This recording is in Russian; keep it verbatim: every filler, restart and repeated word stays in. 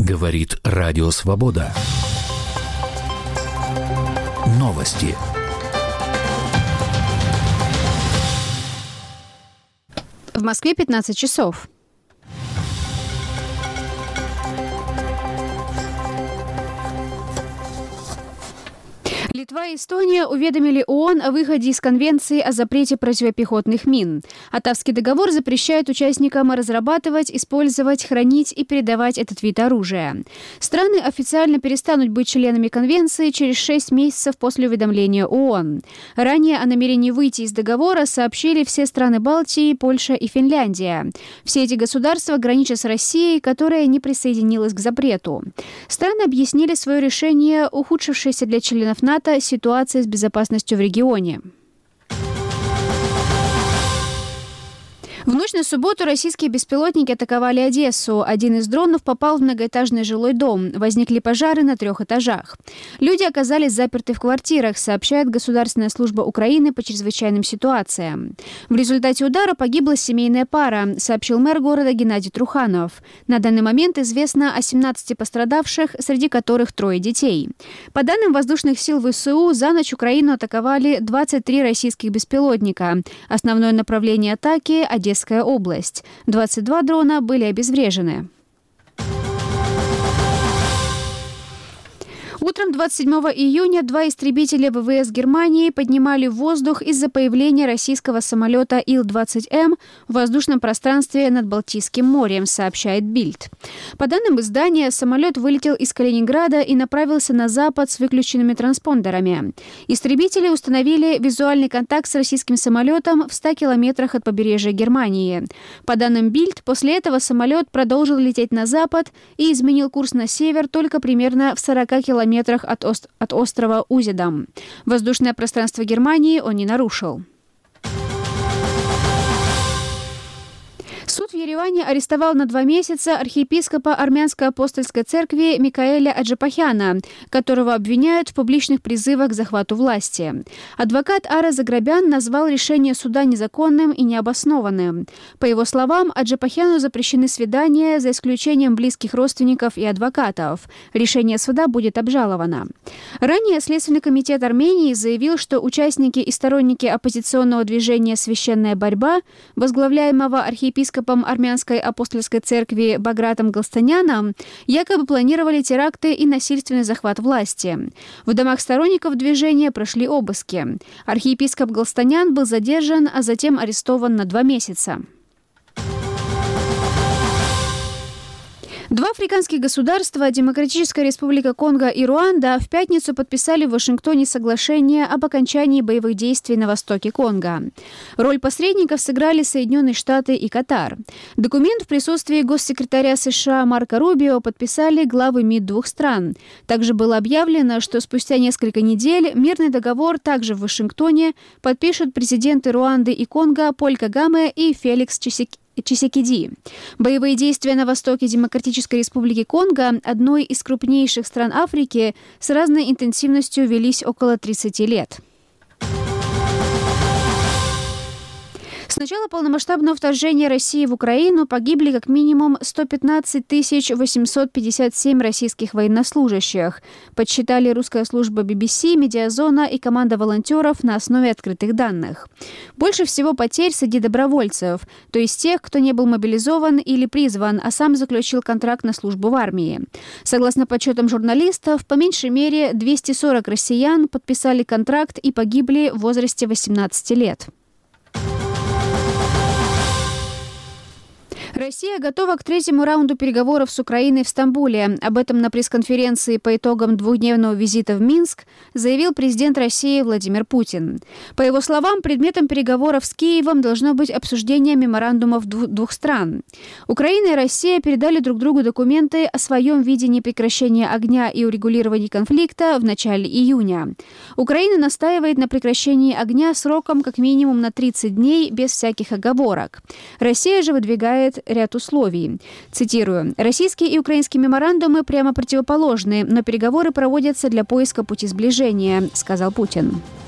Говорит Радио Свобода. Новости. В Москве пятнадцать часов. Литва и Эстония уведомили ООН о выходе из Конвенции о запрете противопехотных мин. Оттавский договор запрещает участникам разрабатывать, использовать, хранить и передавать этот вид оружия. Страны официально перестанут быть членами Конвенции через шесть месяцев после уведомления ООН. Ранее о намерении выйти из договора сообщили все страны Балтии, Польша и Финляндия. Все эти государства граничат с Россией, которая не присоединилась к запрету. Страны объяснили свое решение ухудшившейся для членов НАТО ситуация с безопасностью в регионе. В ночь на субботу российские беспилотники атаковали Одессу. Один из дронов попал в многоэтажный жилой дом. Возникли пожары на трех этажах. Люди оказались заперты в квартирах, сообщает Государственная служба Украины по чрезвычайным ситуациям. В результате удара погибла семейная пара, сообщил мэр города Геннадий Труханов. На данный момент известно о семнадцати пострадавших, среди которых трое детей. По данным воздушных сил ВСУ, за ночь Украину атаковали двадцать три российских беспилотника. Основное направление атаки – Одесса. область. двадцать два дрона были обезврежены. Утром двадцать седьмого июня два истребителя ВВС Германии поднимали в воздух из-за появления российского самолета Ил двадцать Эм в воздушном пространстве над Балтийским морем, сообщает Бильд. По данным издания, самолет вылетел из Калининграда и направился на запад с выключенными транспондерами. Истребители установили визуальный контакт с российским самолетом в ста километрах от побережья Германии. По данным Бильд, после этого самолет продолжил лететь на запад и изменил курс на север только примерно в сорока километрах от, ост- от острова Узедам. Воздушное пространство Германии он не нарушил. Суд в Ереване арестовал на два месяца архиепископа Армянской апостольской церкви Микаэля Аджапахяна, которого обвиняют в публичных призывах к захвату власти. Адвокат Ара Заграбян назвал решение суда незаконным и необоснованным. По его словам, Аджапахяну запрещены свидания, за исключением близких родственников и адвокатов. Решение суда будет обжаловано. Ранее Следственный комитет Армении заявил, что участники и сторонники оппозиционного движения «Священная борьба», возглавляемого архиепископом Армянской апостольской церкви Багратом Галстаняном, якобы планировали теракты и насильственный захват власти. В домах сторонников движения прошли обыски. Архиепископ Галстанян был задержан, а затем арестован на два месяца. Два африканских государства, Демократическая Республика Конго и Руанда, в пятницу подписали в Вашингтоне соглашение об окончании боевых действий на востоке Конго. Роль посредников сыграли Соединенные Штаты и Катар. Документ в присутствии госсекретаря США Марко Рубио подписали главы МИД двух стран. Также было объявлено, что спустя несколько недель мирный договор также в Вашингтоне подпишут президенты Руанды и Конго Поль Кагаме и Феликс Чисекеди. Чисекеди. Боевые действия на востоке Демократической Республики Конго, одной из крупнейших стран Африки, с разной интенсивностью велись около тридцати лет. С начала полномасштабного вторжения России в Украину погибли как минимум сто пятнадцать тысяч восемьсот пятьдесят семь российских военнослужащих, подсчитали русская служба би би си, Медиазона и команда волонтеров на основе открытых данных. Больше всего потерь среди добровольцев, то есть тех, кто не был мобилизован или призван, а сам заключил контракт на службу в армии. Согласно подсчетам журналистов, по меньшей мере двести сорок россиян подписали контракт и погибли в возрасте восемнадцати лет. Россия готова к третьему раунду переговоров с Украиной в Стамбуле. Об этом на пресс-конференции по итогам двухдневного визита в Минск заявил президент России Владимир Путин. По его словам, предметом переговоров с Киевом должно быть обсуждение меморандумов двух стран. Украина и Россия передали друг другу документы о своем видении прекращения огня и урегулировании конфликта в начале июня. Украина настаивает на прекращении огня сроком как минимум на тридцать дней без всяких оговорок. Россия же выдвигает ряд условий. Цитирую. «Российские и украинские меморандумы прямо противоположны, но переговоры проводятся для поиска пути сближения», сказал Путин.